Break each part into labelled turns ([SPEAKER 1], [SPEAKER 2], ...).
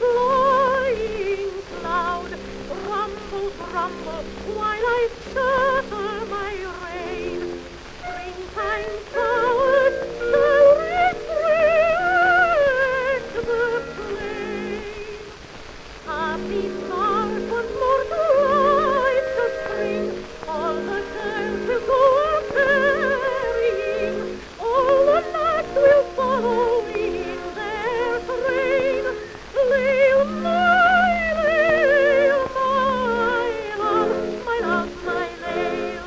[SPEAKER 1] flying cloud, rumble, rumble, while I scatter my rain. Springtime showers shall refresh the plain. Happy stars once more to life to spring, all the girls will go a-ferrying, all the lads will follow in their train. Lail, my love, my love, my lail.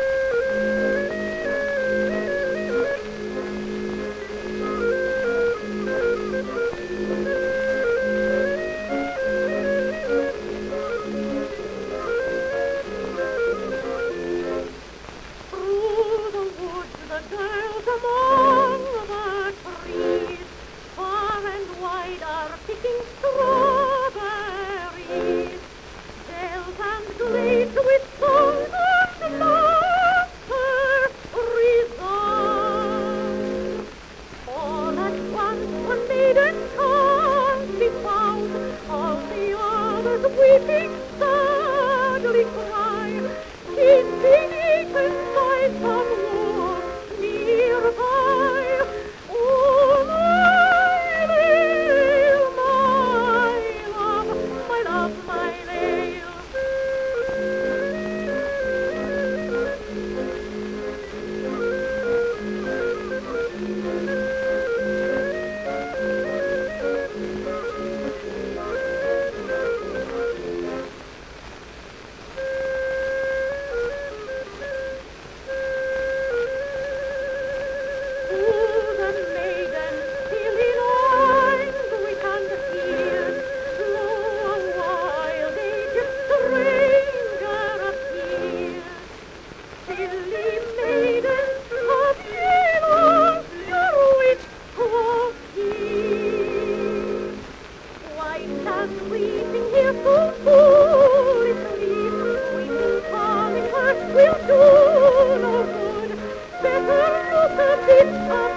[SPEAKER 1] The girls among the trees, far and wide, are picking strawberries. Dells and glades with song and laughter resound. All at once one maiden can't be found. All the others weeping sadly cry, she's been eaten by some wolf nearby. Oh, my lail, my love, my love, my lail. Weeping here so foolishly, weeping, calling her will do no good. Better look a bit